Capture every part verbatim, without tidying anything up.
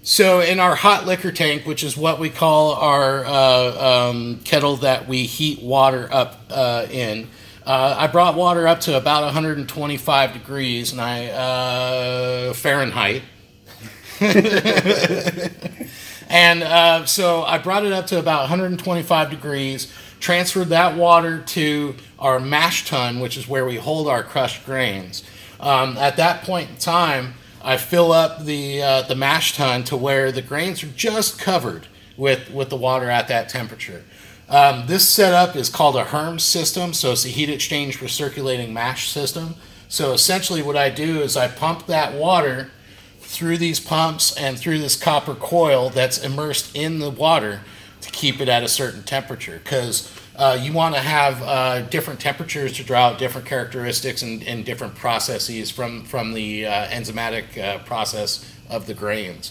So in our hot liquor tank, which is what we call our uh, um, kettle that we heat water up uh, in, uh, I brought water up to about one hundred twenty-five degrees, and I uh, Fahrenheit. And uh, so I brought it up to about one hundred twenty-five degrees, transferred that water to our mash tun, which is where we hold our crushed grains. Um, at that point in time, I fill up the uh, the mash tun to where the grains are just covered with, with the water at that temperature. Um, this setup is called a Herms system, so it's a heat exchange for circulating mash system. So essentially what I do is I pump that water through these pumps and through this copper coil that's immersed in the water to keep it at a certain temperature, because uh, you want to have uh, different temperatures to draw out different characteristics and, and different processes from, from the uh, enzymatic uh, process of the grains.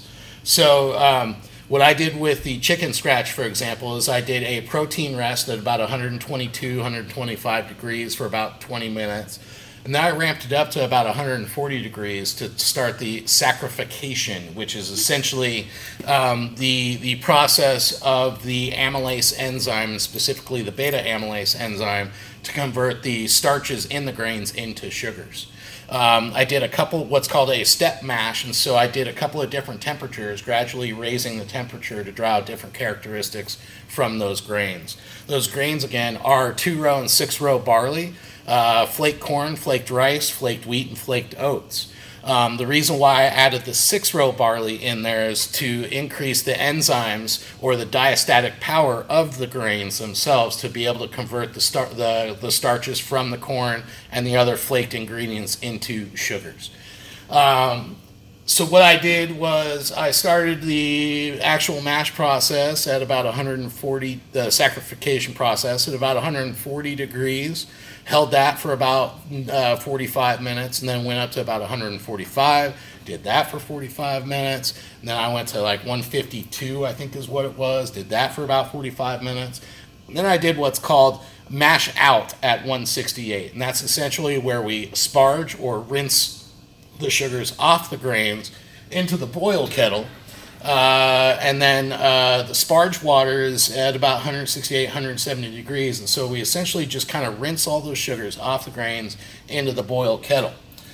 So um, what I did with the chicken scratch, for example, is I did a protein rest at about one hundred twenty-two, one hundred twenty-five degrees for about twenty minutes. And then I ramped it up to about one hundred forty degrees to start the saccharification, which is essentially um, the the process of the amylase enzyme, specifically the beta amylase enzyme, to convert the starches in the grains into sugars. Um, I did a couple, what's called a step mash, and so I did a couple of different temperatures, gradually raising the temperature to draw out different characteristics from those grains. Those grains, again, are two-row and six-row barley, uh, flaked corn, flaked rice, flaked wheat, and flaked oats. Um, the reason why I added the six-row barley in there is to increase the enzymes or the diastatic power of the grains themselves to be able to convert the, star- the, the starches from the corn and the other flaked ingredients into sugars. Um, so what I did was I started the actual mash process at about one hundred forty, the saccharification process at about one hundred forty degrees. Held that for about uh, forty-five minutes, and then went up to about one hundred forty-five. Did that for forty-five minutes. And then I went to like one fifty-two, I think is what it was. Did that for about forty-five minutes. And then I did what's called mash out at one sixty-eight. And that's essentially where we sparge or rinse the sugars off the grains into the boil kettle. Uh, and then uh, the sparge water is at about one sixty-eight, one hundred seventy degrees, and so we essentially just kind of rinse all those sugars off the grains into the boil kettle.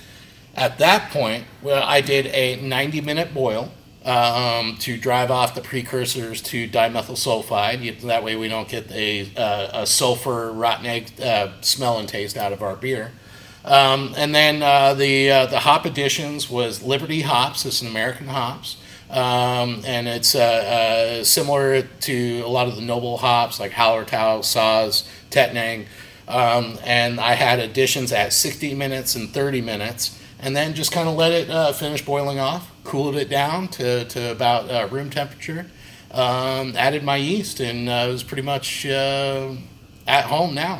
At that point, well, I did a ninety minute boil um, to drive off the precursors to dimethyl sulfide. That way we don't get a, uh, a sulfur, rotten egg uh, smell and taste out of our beer. Um, and then uh, the, uh, the hop additions was Liberty hops. It's an American hops. Um, and it's uh, uh, similar to a lot of the noble hops like Hallertau, Saaz, Tettnang. Um, and I had additions at sixty minutes and thirty minutes, and then just kind of let it uh, finish boiling off, cooled it down to, to about uh, room temperature, um, added my yeast, and uh, it was pretty much uh, at home now.